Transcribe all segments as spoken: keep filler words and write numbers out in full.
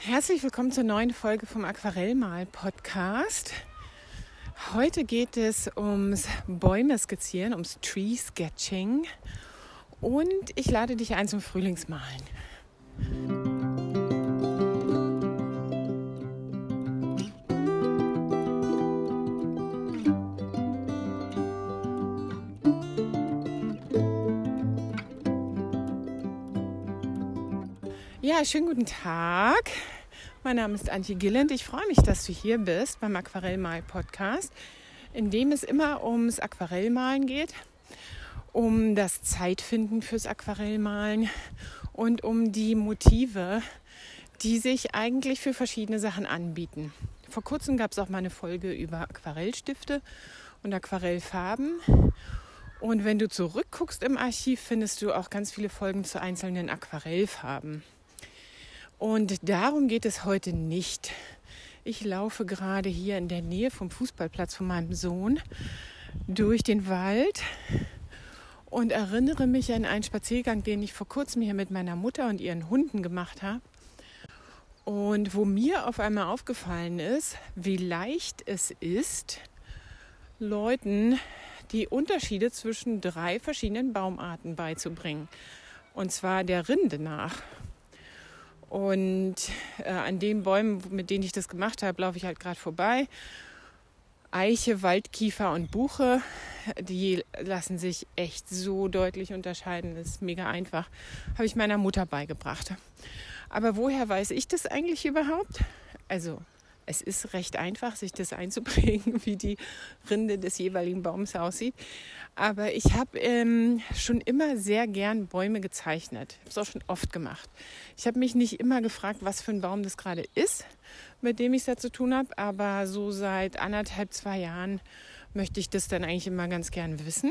Herzlich willkommen zur neuen Folge vom Aquarellmal-Podcast. Heute geht es ums Bäume skizzieren, ums Tree Sketching und ich lade dich ein zum Frühlingsmalen. Ja, schönen guten Tag. Mein Name ist Antje Gilland. Ich freue mich, dass du hier bist beim Aquarellmal-Podcast, in dem es immer ums Aquarellmalen geht, um das Zeitfinden fürs Aquarellmalen und um die Motive, die sich eigentlich für verschiedene Sachen anbieten. Vor kurzem gab es auch mal eine Folge über Aquarellstifte und Aquarellfarben. Und wenn du zurückguckst im Archiv, findest du auch ganz viele Folgen zu einzelnen Aquarellfarben. Und darum geht es heute nicht. Ich laufe gerade hier in der Nähe vom Fußballplatz von meinem Sohn durch den Wald und erinnere mich an einen Spaziergang, den ich vor kurzem hier mit meiner Mutter und ihren Hunden gemacht habe. Und wo mir auf einmal aufgefallen ist, wie leicht es ist, Leuten die Unterschiede zwischen drei verschiedenen Baumarten beizubringen. Und zwar der Rinde nach. Und äh, an den Bäumen, mit denen ich das gemacht habe, laufe ich halt gerade vorbei. Eiche, Waldkiefer und Buche, die lassen sich echt so deutlich unterscheiden. Das ist mega einfach. Habe ich meiner Mutter beigebracht. Aber woher weiß ich das eigentlich überhaupt? Also es ist recht einfach, sich das einzuprägen, wie die Rinde des jeweiligen Baums aussieht. Aber ich habe ähm, schon immer sehr gern Bäume gezeichnet. Ich habe es auch schon oft gemacht. Ich habe mich nicht immer gefragt, was für ein Baum das gerade ist, mit dem ich es da zu tun habe. Aber so seit anderthalb, zwei Jahren möchte ich das dann eigentlich immer ganz gern wissen.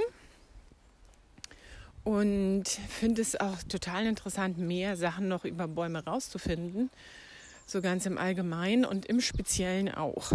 Und finde es auch total interessant, mehr Sachen noch über Bäume rauszufinden. So ganz im Allgemeinen und im Speziellen auch.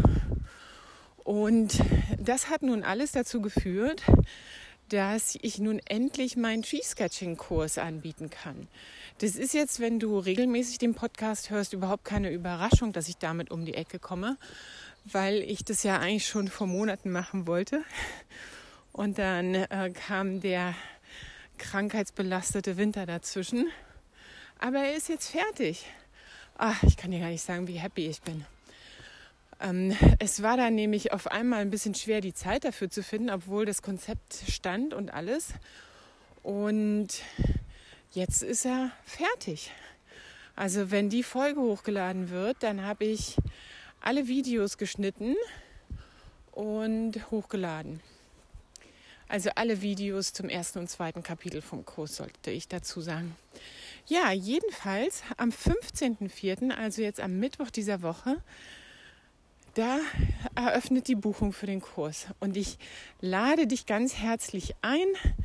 Und das hat nun alles dazu geführt, dass ich nun endlich meinen Tree-Sketching-Kurs anbieten kann. Das ist jetzt, wenn du regelmäßig den Podcast hörst, überhaupt keine Überraschung, dass ich damit um die Ecke komme, weil ich das ja eigentlich schon vor Monaten machen wollte. Und dann äh, kam der krankheitsbelastete Winter dazwischen. Aber er ist jetzt fertig. Ach, ich kann dir gar nicht sagen, wie happy ich bin. Ähm, es war dann nämlich auf einmal ein bisschen schwer, die Zeit dafür zu finden, obwohl das Konzept stand und alles. Und jetzt ist er fertig. Also wenn die Folge hochgeladen wird, dann habe ich alle Videos geschnitten und hochgeladen. Also alle Videos zum ersten und zweiten Kapitel vom Kurs, sollte ich dazu sagen. Ja, jedenfalls am fünfzehnten vierten, also jetzt am Mittwoch dieser Woche, da eröffnet die Buchung für den Kurs. Und ich lade dich ganz herzlich ein,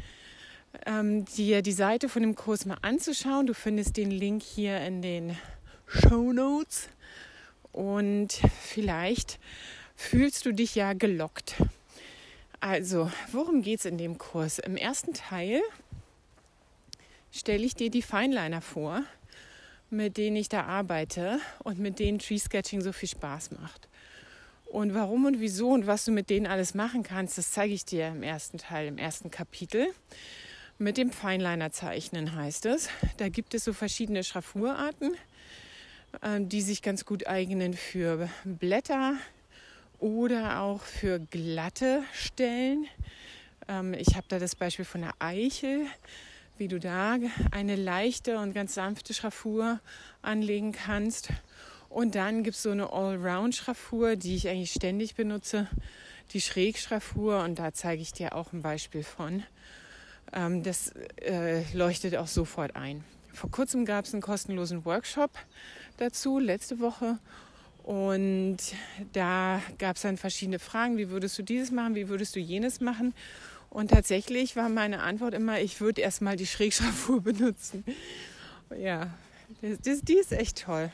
ähm, dir die Seite von dem Kurs mal anzuschauen. Du findest den Link hier in den Shownotes. Und vielleicht fühlst du dich ja gelockt. Also, worum geht es in dem Kurs? Im ersten Teil stelle ich dir die Fineliner vor, mit denen ich da arbeite und mit denen Tree Sketching so viel Spaß macht. Und warum und wieso und was du mit denen alles machen kannst, das zeige ich dir im ersten Teil, im ersten Kapitel. Mit dem Fineliner zeichnen heißt es. Da gibt es so verschiedene Schraffurarten, die sich ganz gut eignen für Blätter oder auch für glatte Stellen. Ich habe da das Beispiel von der Eichel, wie du da eine leichte und ganz sanfte Schraffur anlegen kannst. Und dann gibt es so eine Allround-Schraffur, die ich eigentlich ständig benutze, die Schrägschraffur. Und da zeige ich dir auch ein Beispiel von. Ähm, das äh, leuchtet auch sofort ein. Vor kurzem gab es einen kostenlosen Workshop dazu, letzte Woche. Und da gab es dann verschiedene Fragen. Wie würdest du dieses machen? Wie würdest du jenes machen? Und tatsächlich war meine Antwort immer, ich würde erstmal die Schrägschraffur benutzen. Ja, das, das, die ist echt toll.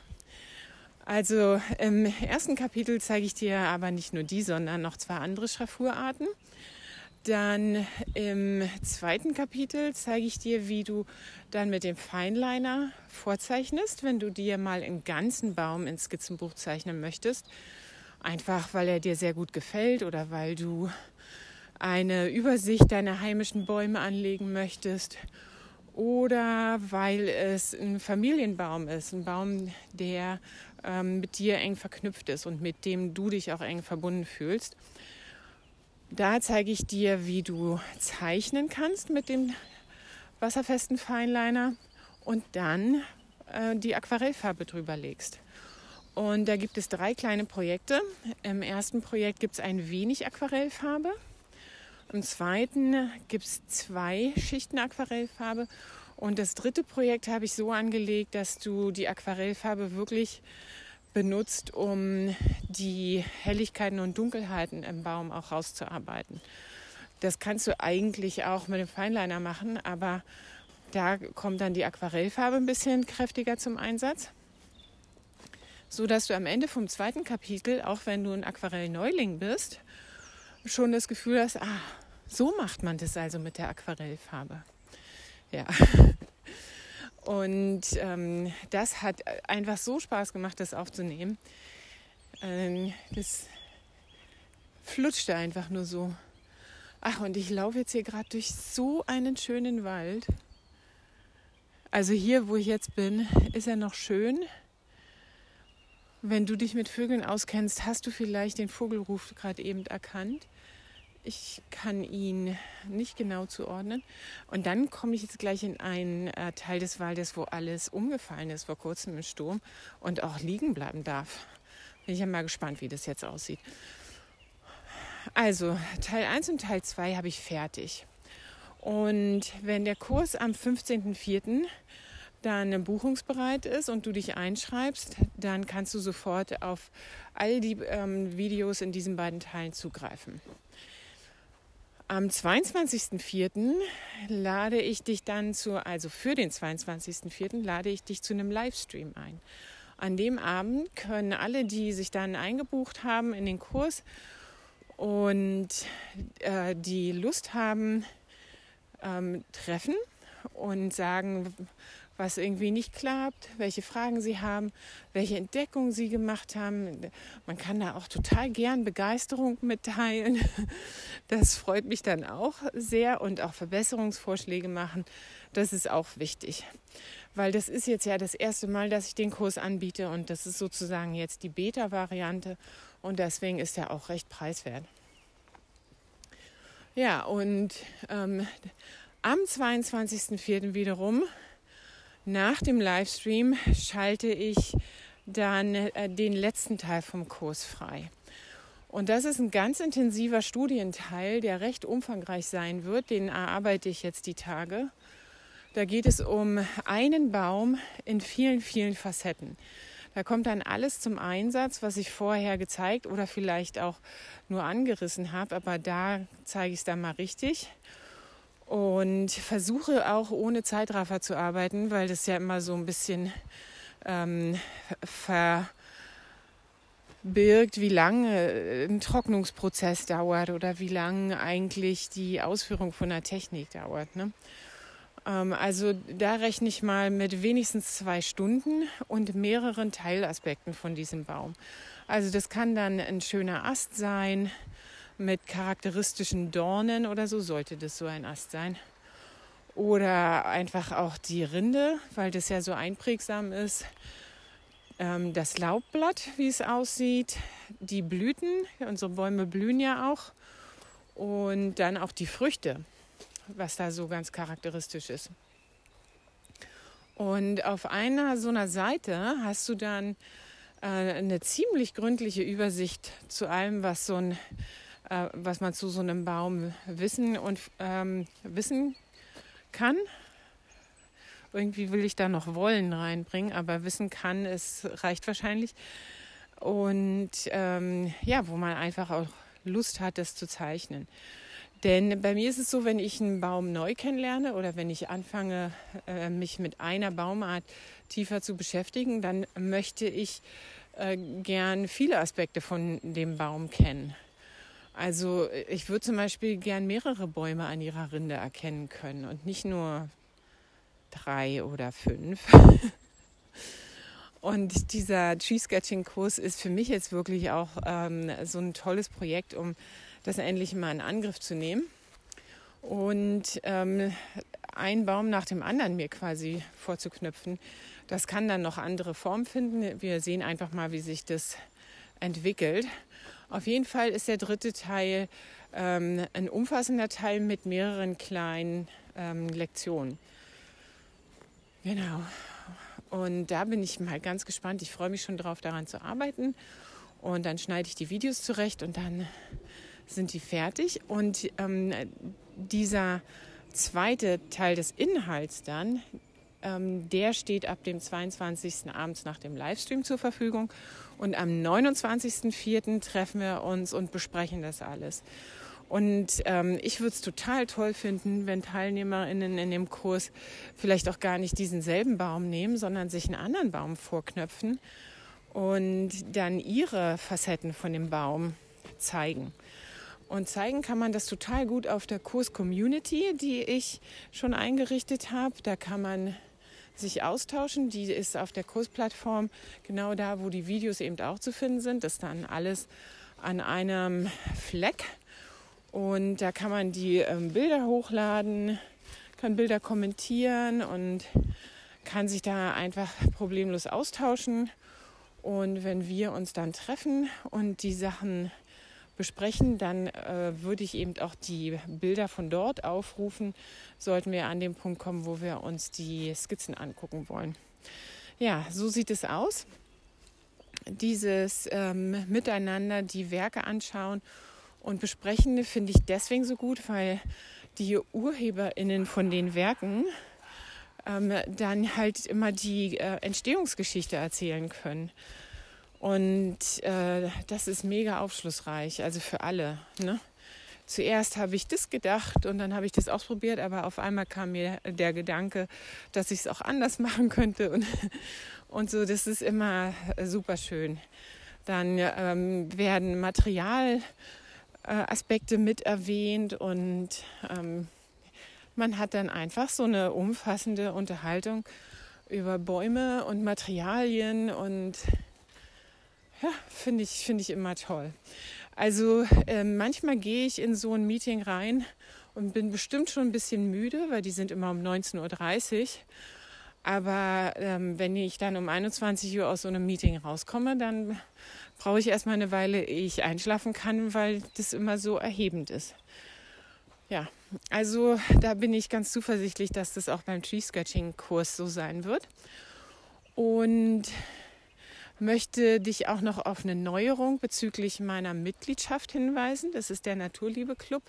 Also im ersten Kapitel zeige ich dir aber nicht nur die, sondern noch zwei andere Schraffurarten. Dann im zweiten Kapitel zeige ich dir, wie du dann mit dem Fineliner vorzeichnest, wenn du dir mal einen ganzen Baum ins Skizzenbuch zeichnen möchtest. Einfach, weil er dir sehr gut gefällt oder weil du eine Übersicht deiner heimischen Bäume anlegen möchtest oder weil es ein Familienbaum ist, ein Baum, der ähm, mit dir eng verknüpft ist und mit dem du dich auch eng verbunden fühlst. Da zeige ich dir, wie du zeichnen kannst mit dem wasserfesten Fineliner und dann äh, die Aquarellfarbe drüber legst. Und da gibt es drei kleine Projekte. Im ersten Projekt gibt es ein wenig Aquarellfarbe. Im zweiten gibt es zwei Schichten Aquarellfarbe. Und das dritte Projekt habe ich so angelegt, dass du die Aquarellfarbe wirklich benutzt, um die Helligkeiten und Dunkelheiten im Baum auch rauszuarbeiten. Das kannst du eigentlich auch mit dem Fineliner machen, aber da kommt dann die Aquarellfarbe ein bisschen kräftiger zum Einsatz, so dass du am Ende vom zweiten Kapitel, auch wenn du ein Aquarell-Neuling bist, schon das Gefühl hast, ah, so macht man das also mit der Aquarellfarbe. Ja. Und ähm, das hat einfach so Spaß gemacht, das aufzunehmen. Ähm, das flutschte einfach nur so. Ach, und ich laufe jetzt hier gerade durch so einen schönen Wald. Also hier, wo ich jetzt bin, ist er noch schön. Wenn du dich mit Vögeln auskennst, hast du vielleicht den Vogelruf gerade eben erkannt. Ich kann ihn nicht genau zuordnen. Und dann komme ich jetzt gleich in einen äh, Teil des Waldes, wo alles umgefallen ist vor kurzem im Sturm und auch liegen bleiben darf. Bin ich ja mal gespannt, wie das jetzt aussieht. Also Teil eins und Teil zwei habe ich fertig. Und wenn der Kurs am fünfzehnten vierten dann buchungsbereit ist und du dich einschreibst, dann kannst du sofort auf all die ähm, Videos in diesen beiden Teilen zugreifen. Am zweiundzwanzigsten vierten lade ich dich dann zu, also für den zweiundzwanzigsten vierten lade ich dich zu einem Livestream ein. An dem Abend können alle, die sich dann eingebucht haben in den Kurs und äh, die Lust haben, ähm, treffen und sagen, was irgendwie nicht klappt, welche Fragen sie haben, welche Entdeckungen sie gemacht haben. Man kann da auch total gern Begeisterung mitteilen. Das freut mich dann auch sehr und auch Verbesserungsvorschläge machen. Das ist auch wichtig, weil das ist jetzt ja das erste Mal, dass ich den Kurs anbiete und das ist sozusagen jetzt die Beta-Variante und deswegen ist er auch recht preiswert. Ja, und ähm, am zweiundzwanzigsten vierten wiederum nach dem Livestream schalte ich dann äh, den letzten Teil vom Kurs frei. Und das ist ein ganz intensiver Studienteil, der recht umfangreich sein wird. Den erarbeite ich jetzt die Tage. Da geht es um einen Baum in vielen, vielen Facetten. Da kommt dann alles zum Einsatz, was ich vorher gezeigt oder vielleicht auch nur angerissen habe. Aber da zeige ich es dann mal richtig. Und versuche auch ohne Zeitraffer zu arbeiten, weil das ja immer so ein bisschen ähm, verbirgt, wie lange ein Trocknungsprozess dauert oder wie lange eigentlich die Ausführung von einer Technik dauert. Ne? Ähm, also da rechne ich mal mit wenigstens zwei Stunden und mehreren Teilaspekten von diesem Baum. Also das kann dann ein schöner Ast sein, mit charakteristischen Dornen oder so, sollte das so ein Ast sein. Oder einfach auch die Rinde, weil das ja so einprägsam ist. Ähm, das Laubblatt, wie es aussieht. Die Blüten, unsere Bäume blühen ja auch. Und dann auch die Früchte, was da so ganz charakteristisch ist. Und auf einer so einer Seite hast du dann äh, eine ziemlich gründliche Übersicht zu allem, was so ein was man zu so einem Baum wissen und ähm, wissen kann. Irgendwie will ich da noch wollen reinbringen, aber wissen kann, es reicht wahrscheinlich. Und ähm, ja, wo man einfach auch Lust hat, das zu zeichnen. Denn bei mir ist es so, wenn ich einen Baum neu kennenlerne oder wenn ich anfange, äh, mich mit einer Baumart tiefer zu beschäftigen, dann möchte ich äh, gern viele Aspekte von dem Baum kennen. Also ich würde zum Beispiel gern mehrere Bäume an ihrer Rinde erkennen können und nicht nur drei oder fünf. Und dieser Tree-Sketching-Kurs ist für mich jetzt wirklich auch ähm, so ein tolles Projekt, um das endlich mal in Angriff zu nehmen und ähm, einen Baum nach dem anderen mir quasi vorzuknüpfen. Das kann dann noch andere Formen finden. Wir sehen einfach mal, wie sich das entwickelt. Auf jeden Fall ist der dritte Teil ähm, ein umfassender Teil mit mehreren kleinen ähm, Lektionen. Genau. Und da bin ich mal ganz gespannt. Ich freue mich schon drauf, daran zu arbeiten. Und dann schneide ich die Videos zurecht und dann sind die fertig. Und ähm, dieser zweite Teil des Inhalts dann, ähm, der steht ab dem zweiundzwanzigsten abends nach dem Livestream zur Verfügung. Und am neunundzwanzigsten vierten treffen wir uns und besprechen das alles. Und ähm, ich würde es total toll finden, wenn TeilnehmerInnen in dem Kurs vielleicht auch gar nicht diesen selben Baum nehmen, sondern sich einen anderen Baum vorknöpfen und dann ihre Facetten von dem Baum zeigen. Und zeigen kann man das total gut auf der Kurs-Community, die ich schon eingerichtet habe. Da kann man sich austauschen. Die ist auf der Kursplattform genau da, wo die Videos eben auch zu finden sind. Das ist dann alles an einem Fleck. Und da kann man die ähm, Bilder hochladen, kann Bilder kommentieren und kann sich da einfach problemlos austauschen. Und wenn wir uns dann treffen und die Sachen besprechen, dann äh, würde ich eben auch die Bilder von dort aufrufen, sollten wir an den Punkt kommen, wo wir uns die Skizzen angucken wollen. Ja, so sieht es aus. Dieses ähm, Miteinander die Werke anschauen und besprechen finde ich deswegen so gut, weil die UrheberInnen von den Werken ähm, dann halt immer die äh, Entstehungsgeschichte erzählen können. Und äh, das ist mega aufschlussreich, also für alle. Ne? Zuerst habe ich das gedacht und dann habe ich das ausprobiert, aber auf einmal kam mir der Gedanke, dass ich es auch anders machen könnte. Und, und so, das ist immer super schön. Dann ähm, werden Material Aspekte mit erwähnt und ähm, man hat dann einfach so eine umfassende Unterhaltung über Bäume und Materialien und ja, finde ich, finde ich immer toll. Also äh, manchmal gehe ich in so ein Meeting rein und bin bestimmt schon ein bisschen müde, weil die sind immer um neunzehn Uhr dreißig. Aber ähm, wenn ich dann um einundzwanzig Uhr aus so einem Meeting rauskomme, dann brauche ich erstmal eine Weile, ehe ich einschlafen kann, weil das immer so erhebend ist. Ja, also da bin ich ganz zuversichtlich, dass das auch beim Tree-Sketching-Kurs so sein wird. Und möchte dich auch noch auf eine Neuerung bezüglich meiner Mitgliedschaft hinweisen. Das ist der Naturliebe-Club.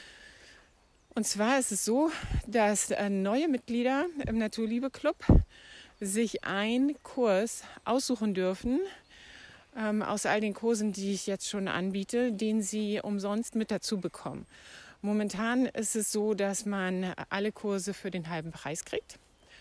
Und zwar ist es so, dass neue Mitglieder im Naturliebe-Club sich einen Kurs aussuchen dürfen, ähm, aus all den Kursen, die ich jetzt schon anbiete, den sie umsonst mit dazu bekommen. Momentan ist es so, dass man alle Kurse für den halben Preis kriegt.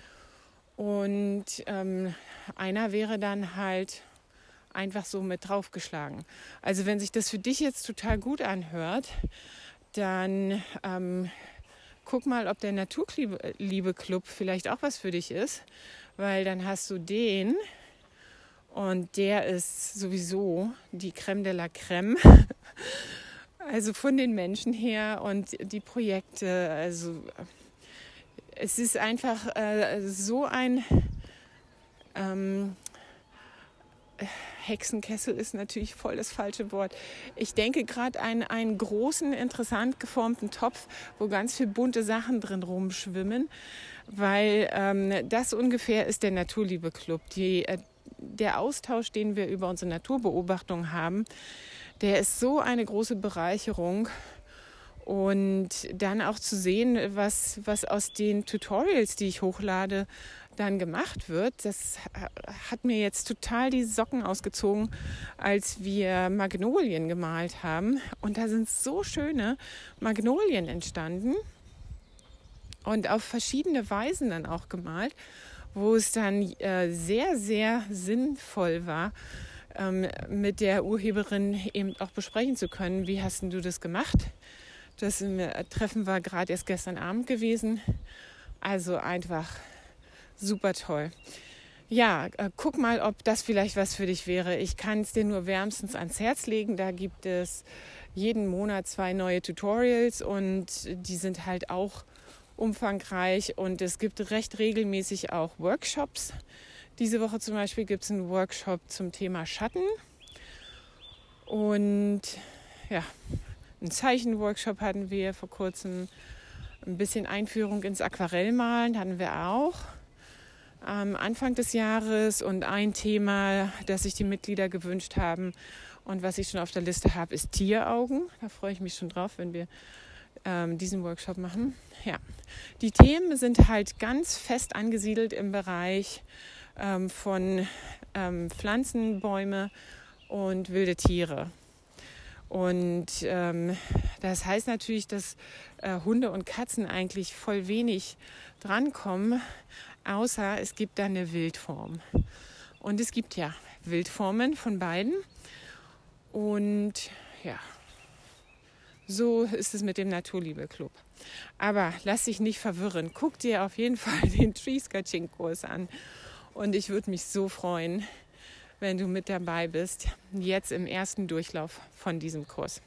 Und ähm, einer wäre dann halt einfach so mit draufgeschlagen. Also wenn sich das für dich jetzt total gut anhört, dann ähm, guck mal, ob der Naturliebe-Club vielleicht auch was für dich ist, weil dann hast du den und der ist sowieso die Crème de la Crème, also von den Menschen her und die Projekte, also es ist einfach äh, so ein ähm, Hexenkessel ist natürlich voll das falsche Wort. Ich denke gerade an einen großen, interessant geformten Topf, wo ganz viele bunte Sachen drin rumschwimmen, weil ähm, das ungefähr ist der Naturliebe-Club. Die, äh, der Austausch, den wir über unsere Naturbeobachtung haben, der ist so eine große Bereicherung. Und dann auch zu sehen, was, was aus den Tutorials, die ich hochlade, dann gemacht wird, das hat mir jetzt total die Socken ausgezogen, als wir Magnolien gemalt haben. Und da sind so schöne Magnolien entstanden und auf verschiedene Weisen dann auch gemalt, wo es dann äh, sehr, sehr sinnvoll war, ähm, mit der Urheberin eben auch besprechen zu können. Wie hast denn du das gemacht? Das Treffen war gerade erst gestern Abend gewesen. Also einfach super toll. Ja, äh, guck mal, ob das vielleicht was für dich wäre. Ich kann es dir nur wärmstens ans Herz legen. Da gibt es jeden Monat zwei neue Tutorials und die sind halt auch umfangreich. Und es gibt recht regelmäßig auch Workshops. Diese Woche zum Beispiel gibt es einen Workshop zum Thema Schatten. Und ja, einen Zeichenworkshop hatten wir vor kurzem. Ein bisschen Einführung ins Aquarellmalen hatten wir auch am Anfang des Jahres, und ein Thema, das sich die Mitglieder gewünscht haben und was ich schon auf der Liste habe, ist Tieraugen. Da freue ich mich schon drauf, wenn wir ähm, diesen Workshop machen. Ja, die Themen sind halt ganz fest angesiedelt im Bereich ähm, von ähm, Pflanzen, Bäume und wilde Tiere. Und ähm, das heißt natürlich, dass äh, Hunde und Katzen eigentlich voll wenig drankommen, außer es gibt da eine Wildform. Und es gibt ja Wildformen von beiden. Und ja, so ist es mit dem Naturliebe-Club. Aber lass dich nicht verwirren. Guck dir auf jeden Fall den Tree-Sketching-Kurs an. Und ich würde mich so freuen, wenn du mit dabei bist, jetzt im ersten Durchlauf von diesem Kurs.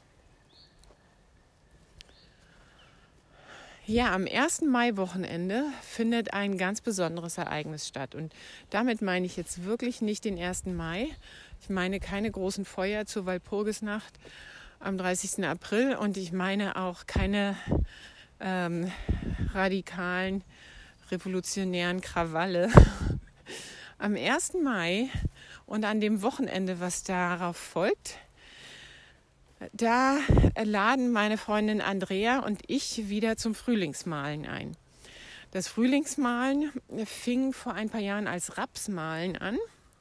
Ja, am ersten Mai-Wochenende findet ein ganz besonderes Ereignis statt. Und damit meine ich jetzt wirklich nicht den ersten Mai. Ich meine keine großen Feuer zur Walpurgisnacht am dreißigsten April. Und ich meine auch keine ähm, radikalen, revolutionären Krawalle. Am ersten Mai und an dem Wochenende, was darauf folgt, da laden meine Freundin Andrea und ich wieder zum Frühlingsmalen ein. Das Frühlingsmalen fing vor ein paar Jahren als Rapsmalen an.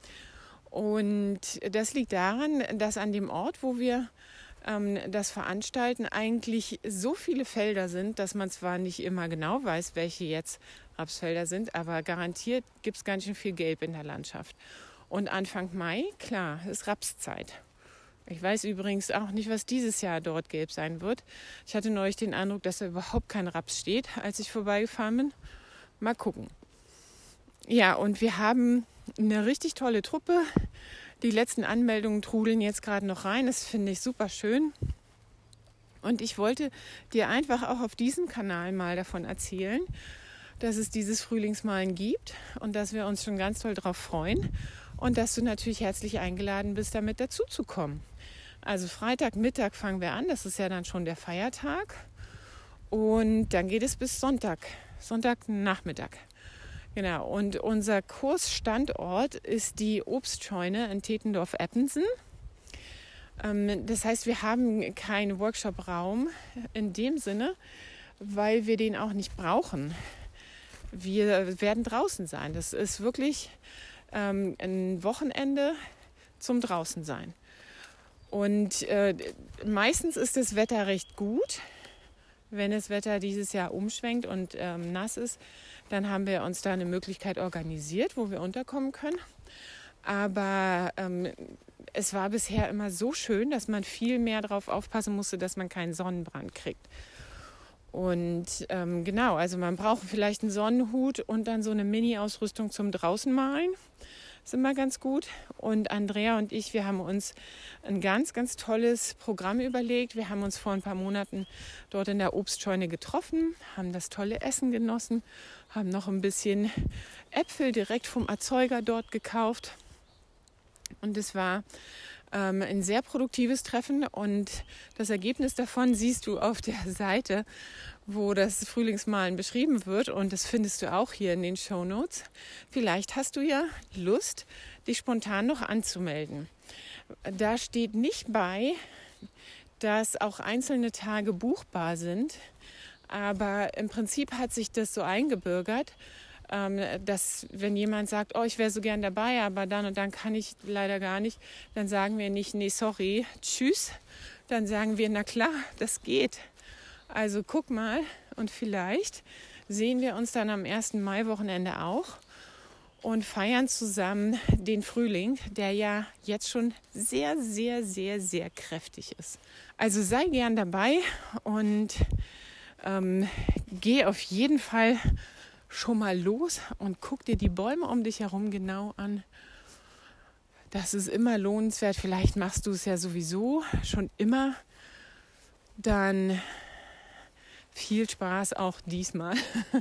Und das liegt daran, dass an dem Ort, wo wir ähm, das veranstalten, eigentlich so viele Felder sind, dass man zwar nicht immer genau weiß, welche jetzt Rapsfelder sind, aber garantiert gibt es ganz schön viel Gelb in der Landschaft. Und Anfang Mai, klar, ist Rapszeit. Ich weiß übrigens auch nicht, was dieses Jahr dort gelb sein wird. Ich hatte neulich den Eindruck, dass da überhaupt kein Raps steht, als ich vorbeigefahren bin. Mal gucken. Ja, und wir haben eine richtig tolle Truppe. Die letzten Anmeldungen trudeln jetzt gerade noch rein. Das finde ich super schön. Und ich wollte dir einfach auch auf diesem Kanal mal davon erzählen, dass es dieses Frühlingsmalen gibt und dass wir uns schon ganz toll drauf freuen und dass du natürlich herzlich eingeladen bist, damit dazu zu kommen. Also Freitagmittag fangen wir an, das ist ja dann schon der Feiertag, und dann geht es bis Sonntag, Sonntagnachmittag. Genau, und unser Kursstandort ist die Obstscheune in Tetendorf-Eppensen. Ähm, das heißt, wir haben keinen Workshop-Raum in dem Sinne, weil wir den auch nicht brauchen. Wir werden draußen sein. Das ist wirklich ähm, ein Wochenende zum Draußensein. Und äh, meistens ist das Wetter recht gut. Wenn das Wetter dieses Jahr umschwenkt und ähm, nass ist, dann haben wir uns da eine Möglichkeit organisiert, wo wir unterkommen können. Aber ähm, es war bisher immer so schön, dass man viel mehr darauf aufpassen musste, dass man keinen Sonnenbrand kriegt. Und ähm, genau, also man braucht vielleicht einen Sonnenhut und dann so eine Mini-Ausrüstung zum Draußenmalen. Das ist immer ganz gut. Und Andrea und ich, wir haben uns ein ganz, ganz tolles Programm überlegt. Wir haben uns vor ein paar Monaten dort in der Obstscheune getroffen, haben das tolle Essen genossen, haben noch ein bisschen Äpfel direkt vom Erzeuger dort gekauft. Und es war ähm, ein sehr produktives Treffen. Und das Ergebnis davon siehst du auf der Seite, wo das Frühlingsmalen beschrieben wird, und das findest du auch hier in den Shownotes. Vielleicht hast du ja Lust, dich spontan noch anzumelden. Da steht nicht bei, dass auch einzelne Tage buchbar sind, aber im Prinzip hat sich das so eingebürgert, dass wenn jemand sagt, oh, ich wäre so gern dabei, aber dann und dann kann ich leider gar nicht, dann sagen wir nicht, nee, sorry, tschüss, dann sagen wir, na klar, das geht. Also guck mal, und vielleicht sehen wir uns dann am ersten Mai-Wochenende auch. und feiern zusammen den Frühling, der ja jetzt schon sehr, sehr, sehr, sehr kräftig ist. Also sei gern dabei und ähm, geh auf jeden Fall schon mal los und guck dir die Bäume um dich herum genau an. Das ist immer lohnenswert. Vielleicht machst du es ja sowieso schon immer. Dann viel Spaß auch diesmal.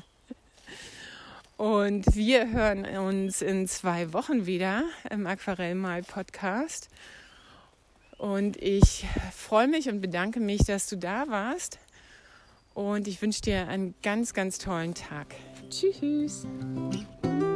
Und wir hören uns in zwei Wochen wieder im Aquarellmal-Podcast. Und ich freue mich und bedanke mich, dass du da warst. Und ich wünsche dir einen ganz, ganz tollen Tag. Tschüss.